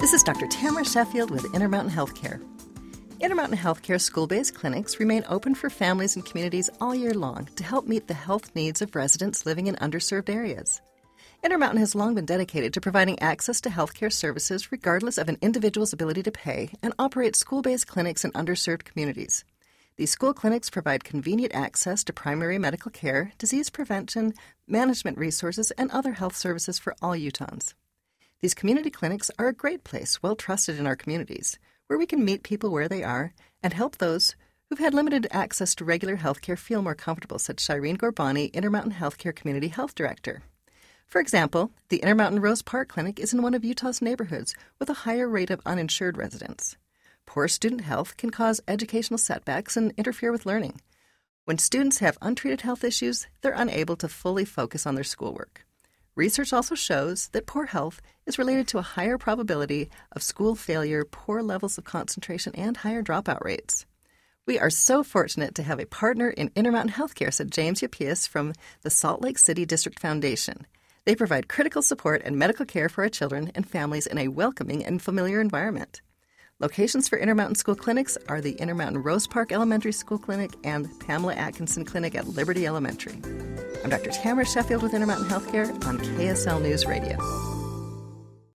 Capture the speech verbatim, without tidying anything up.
This is Doctor Tamara Sheffield with Intermountain Healthcare. Intermountain Healthcare school-based clinics remain open for families and communities all year long to help meet the health needs of residents living in underserved areas. Intermountain has long been dedicated to providing access to healthcare services regardless of an individual's ability to pay and operates school-based clinics in underserved communities. These school clinics provide convenient access to primary medical care, disease prevention, management resources, and other health services for all Utahns. These community clinics are a great place, well trusted in our communities, where we can meet people where they are and help those who've had limited access to regular health care feel more comfortable, said Shireen Gorbani, Intermountain Healthcare Community Health Director. For example, the Intermountain Rose Park Clinic is in one of Utah's neighborhoods with a higher rate of uninsured residents. Poor student health can cause educational setbacks and interfere with learning. When students have untreated health issues, they're unable to fully focus on their schoolwork. Research also shows that poor health is related to a higher probability of school failure, poor levels of concentration, and higher dropout rates. We are so fortunate to have a partner in Intermountain Healthcare, said James Yapias from the Salt Lake City District Foundation. They provide critical support and medical care for our children and families in a welcoming and familiar environment. Locations for Intermountain School Clinics are the Intermountain Rose Park Elementary School Clinic and Pamela Atkinson Clinic at Liberty Elementary. I'm Doctor Tamara Sheffield with Intermountain Healthcare on K S L News Radio.